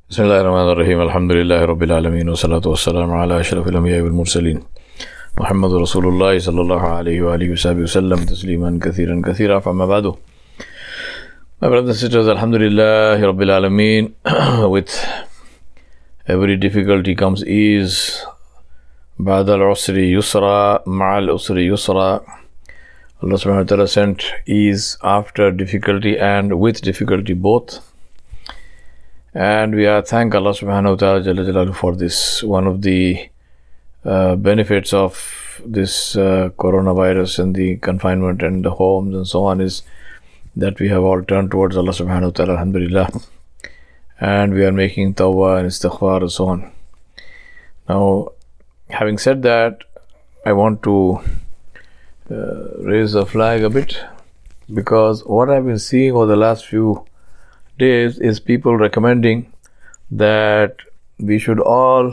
Bismillahirrahmanirrahim. Alhamdulillahi Rabbil Alameen. Wa salatu wa salamu ala ashrafil anbiya wal mursaleen. Muhammad Rasulullah sallallahu alayhi wa alihi wa sallam. Tasliman kathiran kathira. Fa'amma ba'du. My brothers and sisters, Alhamdulillahi Rabbil Alameen. With every difficulty comes ease. Ba'da al-usri yusra, ma'al usri yusra. Allah subhanahu wa ta'ala sent ease after difficulty and with difficulty both. And we are thank Allah subhanahu wa ta'ala Jalla Jalaluhu for this. One of the benefits of this coronavirus and the confinement and the homes and so on is that we have all turned towards Allah subhanahu wa ta'ala, alhamdulillah. And we are making tawbah and istighfar and so on. Now, having said that, I want to raise the flag a bit, because what I've been seeing over the last few days is people recommending that we should all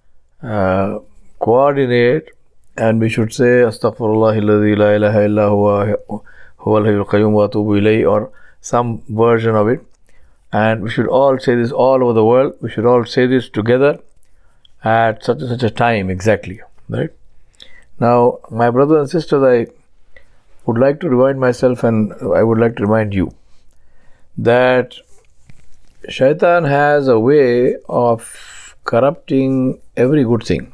coordinate and we should say Astaghfirullah alladhi la ilaha illa huwa huwal hayyul qayyum wa atubu ilayhi, or some version of it, and we should all say this all over the world. We should all say this together at such and such a time exactly, right? Now, my brothers and sisters, I would like to remind myself and I would like to remind you that Shaitan has a way of corrupting every good thing,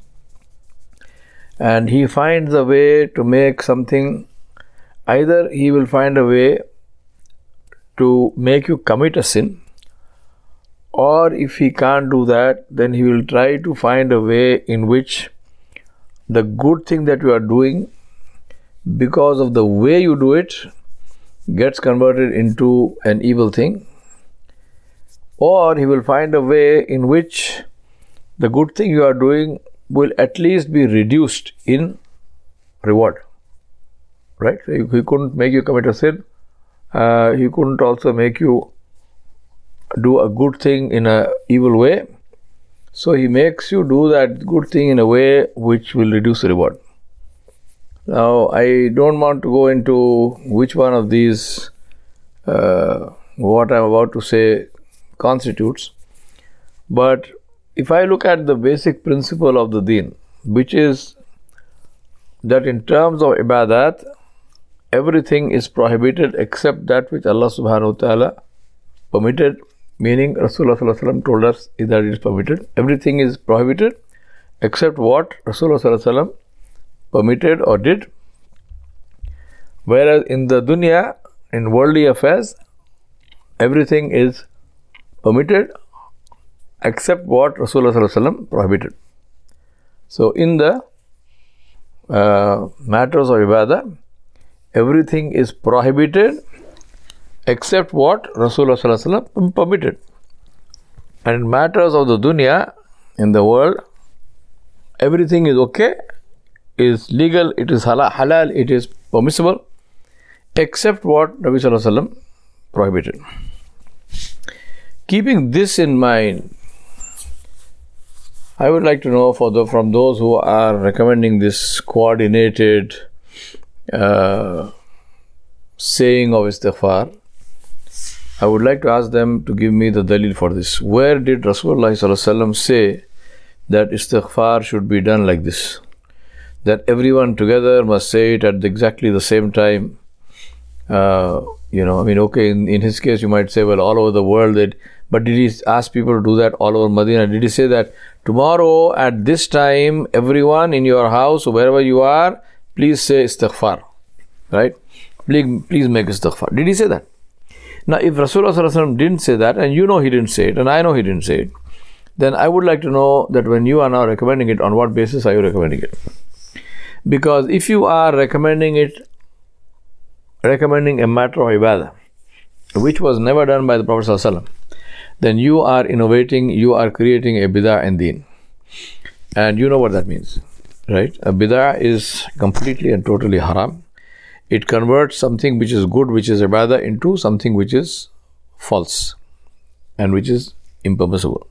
and he finds a way to make something. Either he will find a way to make you commit a sin, or if he can't do that, then he will try to find a way in which the good thing that you are doing, because of the way you do it, gets converted into an evil thing. Or he will find a way in which the good thing you are doing will at least be reduced in reward. Right? So he couldn't make you commit a sin. He couldn't also make you do a good thing in an evil way. So he makes you do that good thing in a way which will reduce the reward. Now, I don't want to go into which one of these, what I'm about to say, constitutes, but if I look at the basic principle of the deen, which is that in terms of ibadat, everything is prohibited except that which Allah subhanahu wa ta'ala permitted, meaning Rasulullah sallallahu alaihi wasallam told us that it is permitted. Everything is prohibited except what Rasulullah sallallahu alaihi wasallam permitted or did. Whereas in the dunya, in worldly affairs, everything is permitted except what Rasulullah sallallahu alaihi wasallam prohibited. So in the matters of ibadah, everything is prohibited except what Rasulullah sallallahu alaihi wasallam permitted. And in matters of the dunya, in the world, everything is okay, is legal, it is halal, it is permissible, except what Nabi sallallahu alaihi wasallam prohibited. Keeping this in mind, I would like to know from those who are recommending this coordinated saying of istighfar, I would like to ask them to give me the dalil for this. Where did Rasulullah sallallahu alaihi wasallam say that istighfar should be done like this? That everyone together must say it at exactly the same time. In his case, you might say, well, all over the world, but did he ask people to do that all over Medina? Did he say that tomorrow at this time, everyone in your house, or wherever you are, please say istighfar, right? Please make istighfar. Did he say that? Now, if Rasulullah sallallahu alaihi wasallam didn't say that, and you know he didn't say it, and I know he didn't say it, then I would like to know that when you are now recommending it, on what basis are you recommending it? Because if you are recommending a matter of ibadah, which was never done by the Prophet sallallahu alaihi wasallam, then you are innovating, you are creating a bid'ah in deen. And you know what that means, right? A bid'ah is completely and totally haram. It converts something which is good, which is ibadah, into something which is false and which is impermissible.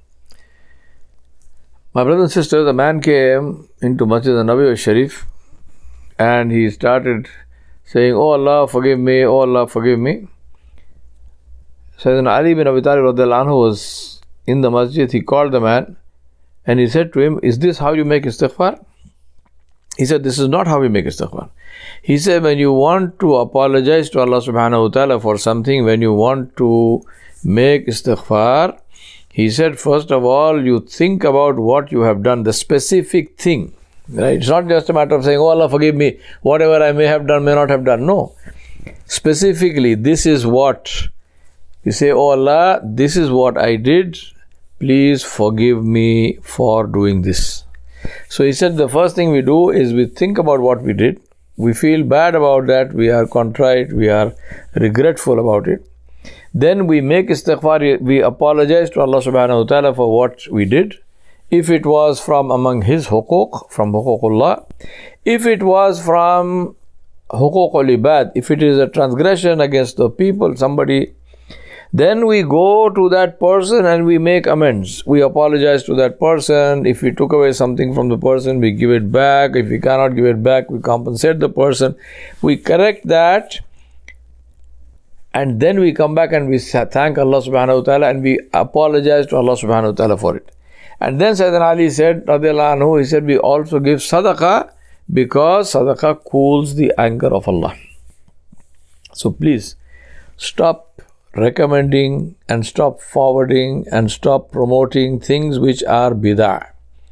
My brothers and sisters, a man came into Masjid al-Nabawi al-Sharif and he started saying, "Oh Allah, forgive me, oh Allah, forgive me." Sayyidina Ali bin Abi Talib radhiyallahu anhu was in the masjid, he called the man and he said to him, is this how you make istighfar? He said, this is not how we make istighfar. He said, when you want to apologize to Allah subhanahu wa ta'ala for something, when you want to make istighfar, he said, first of all, you think about what you have done, the specific thing. Right? It's not just a matter of saying, oh Allah, forgive me, whatever I may have done, may not have done. No. Specifically, this is what. You say, oh Allah, this is what I did. Please forgive me for doing this. So he said, the first thing we do is we think about what we did. We feel bad about that. We are contrite. We are regretful about it. Then we make istighfar. We apologize to Allah subhanahu wa ta'ala for what we did. If it was from among His huquq, from huququllah. If it was from huququl ibad, if it is a transgression against the people, somebody, then we go to that person and we make amends. We apologize to that person. If we took away something from the person, we give it back. If we cannot give it back, we compensate the person. We correct that. And then we come back and we thank Allah subhanahu wa ta'ala and we apologize to Allah subhanahu wa ta'ala for it. And then Sayyidina Ali said, radiallahu anhu, he said, we also give sadaqah because sadaqah cools the anger of Allah. So please, stop recommending and stop forwarding and stop promoting things which are bid'ah.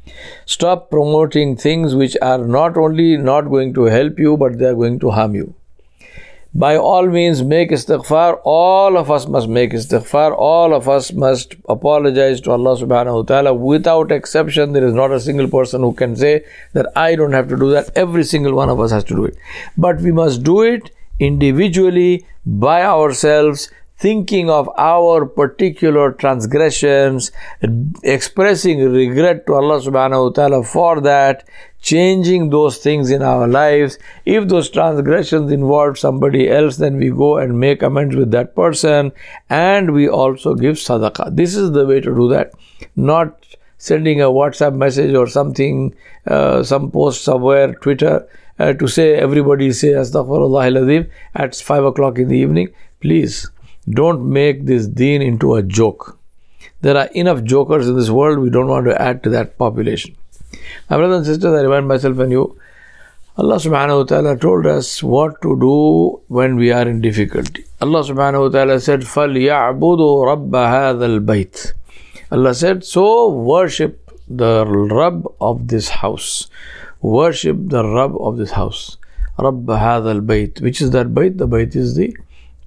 Stop promoting things which are not only not going to help you, but they are going to harm you. By all means, make istighfar. All of us must make istighfar. All of us must apologize to Allah subhanahu wa ta'ala. Without exception, there is not a single person who can say that I don't have to do that. Every single one of us has to do it. But we must do it individually, by ourselves, thinking of our particular transgressions, expressing regret to Allah subhanahu wa ta'ala for that, changing those things in our lives. If those transgressions involve somebody else, then we go and make amends with that person, and we also give sadaqah. This is the way to do that. Not sending a WhatsApp message or something, some post somewhere, Twitter, to say, everybody say Astaghfirullah al-Azim at 5 o'clock in the evening. Please, don't make this deen into a joke. There are enough jokers in this world. We don't want to add to that population. My brothers and sisters, I remind myself and you, Allah subhanahu wa ta'ala told us what to do when we are in difficulty. Allah subhanahu wa ta'ala said, فَلْيَعْبُدُوا رَبَّ هَذَا الْبَيْتِ. Allah said, so worship the Rabb of this house. Worship the Rabb of this house. رَبَّ هَذَا الْبَيْتِ. Which is that bayt? The bayt is the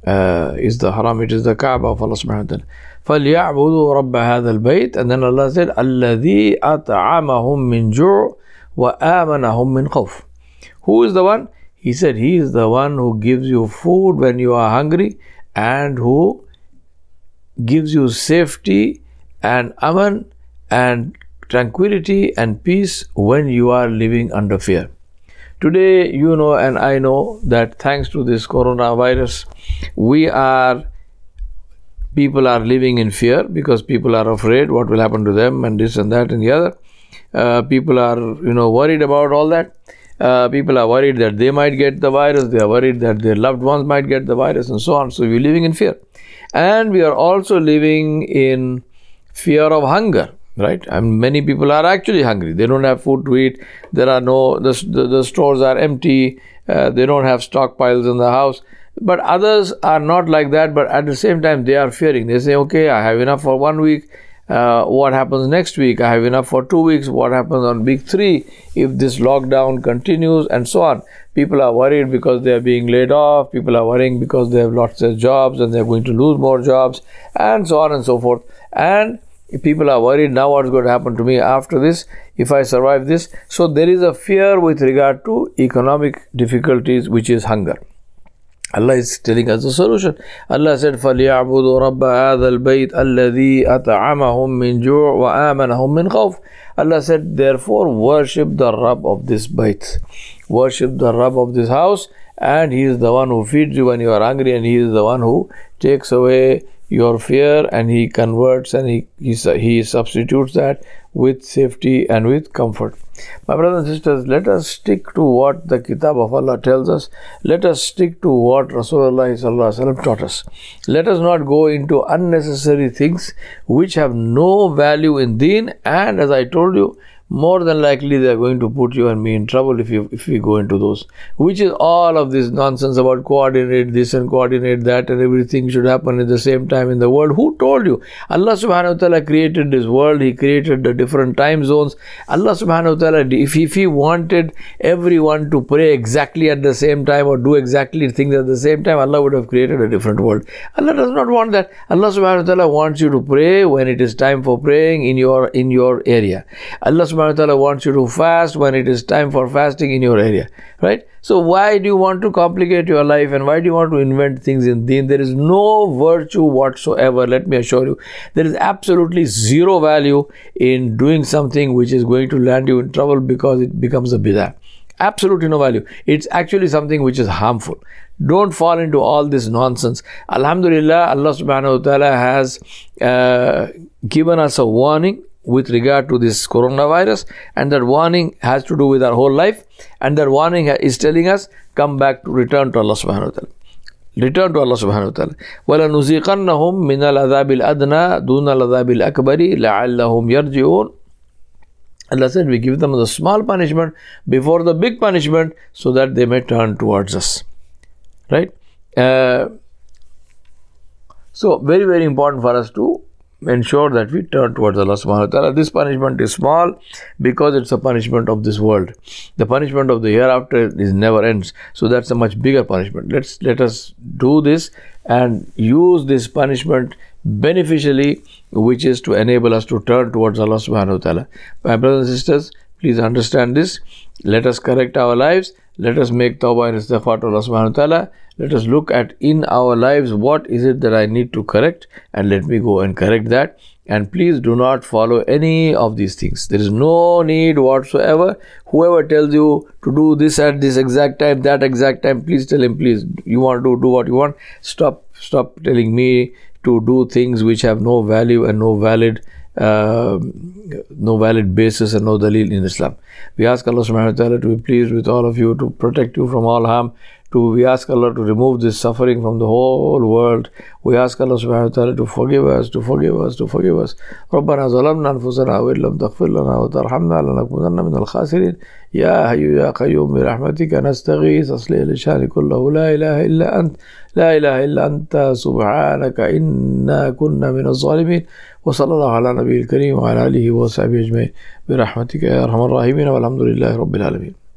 haram, it is the Kaaba of Allah subhanahu wa ta'ala. فَلْيَعْبُدُوا رَبَّ هَذَا الْبَيْتِ. And then Allah said, الَّذِي أَطْعَمَهُم مِّن جُوعٍ وَآمَنَهُم مِّن خَوْفٍ. Who is the one? He said, He is the one who gives you food when you are hungry and who gives you safety and aman and tranquility and peace when you are living under fear. Today, you know and I know that thanks to this coronavirus, people are living in fear because people are afraid what will happen to them and this and that and the other. People are, worried about all that. People are worried that they might get the virus. They are worried that their loved ones might get the virus and so on. So we're living in fear. And we are also living in fear of hunger. Right? And many people are actually hungry. They don't have food to eat. The stores are empty. They don't have stockpiles in the house. But others are not like that. But at the same time, they are fearing. They say, okay, I have enough for 1 week. What happens next week? I have enough for 2 weeks. What happens on week 3 if this lockdown continues and so on? People are worried because they are being laid off. People are worrying because they have lost their jobs and they are going to lose more jobs and so on and so forth. And if people are worried, now what's going to happen to me after this, if I survive this? So there is a fear with regard to economic difficulties, which is hunger. Allah is telling us the solution. Allah said, فَلْيَعْبُدُوا رَبَّ هَذَا الْبَيْتِ الَّذِي أَطْعَمَهُم مِّن جُوعٍ وَآمَنَهُم مِّن خَوْفٍ. Allah said, therefore worship the Rabb of this bayt. Worship the Rabb of this house, and He is the one who feeds you when you are hungry, and He is the one who takes away your fear, and He converts and He substitutes that with safety and with comfort. My brothers and sisters, let us stick to what the Kitab of Allah tells us. Let us stick to what Rasulullah taught us. Let us not go into unnecessary things which have no value in deen, and as I told you, more than likely they are going to put you and me in trouble if we go into those. Which is all of this nonsense about coordinate this and coordinate that and everything should happen at the same time in the world. Who told you? Allah subhanahu wa ta'ala created this world. He created the different time zones. Allah subhanahu wa ta'ala, if He wanted everyone to pray exactly at the same time or do exactly things at the same time, Allah would have created a different world. Allah does not want that. Allah subhanahu wa ta'ala wants you to pray when it is time for praying in your area. Allah subhanahu wa ta'ala wants you to fast when it is time for fasting in your area, right? So why do you want to complicate your life, and why do you want to invent things in deen? There is no virtue whatsoever, let me assure you. There is absolutely zero value in doing something which is going to land you in trouble because it becomes a bid'ah. Absolutely no value. It's actually something which is harmful. Don't fall into all this nonsense. Alhamdulillah, Allah subhanahu wa ta'ala has given us a warning with regard to this coronavirus, and that warning has to do with our whole life, and that warning is telling us, come back to return to Allah subhanahu wa ta'ala. Return to Allah subhanahu wa ta'ala. وَلَنُذِيقَنَّهُمْ مِنَ الْعَذَابِ الْأَدْنَى دُونَ الْعَذَابِ الْأَكْبَرِ لَعَلَّهُمْ يَرْجِعُونَ. Allah said, we give them the small punishment before the big punishment so that they may turn towards us. Right? So, very, very important for us to ensure that we turn towards Allah subhanahu wa ta'ala. This punishment is small because it's a punishment of this world. The punishment of the hereafter is never ends. So that's a much bigger punishment. Let us do this and use this punishment beneficially, which is to enable us to turn towards Allah subhanahu wa ta'ala. My brothers and sisters, please understand this. Let us correct our lives. Let us make tawbah and istighfar to Allah subhanahu wa ta'ala. Let us look at in our lives what is it that I need to correct, and let me go and correct that. And please do not follow any of these things. There is no need whatsoever. Whoever tells you to do this at this exact time, that exact time, please tell him, please, you want to do what you want. Stop telling me to do things which have no value and no valid basis and no dalil in Islam. We ask Allah subhanahu wa ta'ala to be pleased with all of you, to protect you from all harm. We ask Allah to remove this suffering from the whole world. We ask Allah subhanahu wa ta'ala to forgive us. رَبَّنَا ظَلَمْنَا أَنفُسَنَا وَإِن لَّمْ تَغْفِرْ لَنَا وَتَرْحَمْنَا لَنَكُونَنَّ مِنَ الْخَاسِرِينَ يَا حَيُّ يَا قَيُّومُ بِرَحْمَتِكَ نَسْتَغِيثُ أَصْلِحْ لِشَأْنِ كُلَّهُ لَا إِلَهَ إِلَّا أَنْتَ سُبْحَانَكَ إِنَّا كُنَّا مِنَ الظَّالِمِينَ وصلى الله على نبي الكريم وعلى آله وصحبه أجمعين برحمتك يا أرحم الراحمين والحمد لله رب العالمين.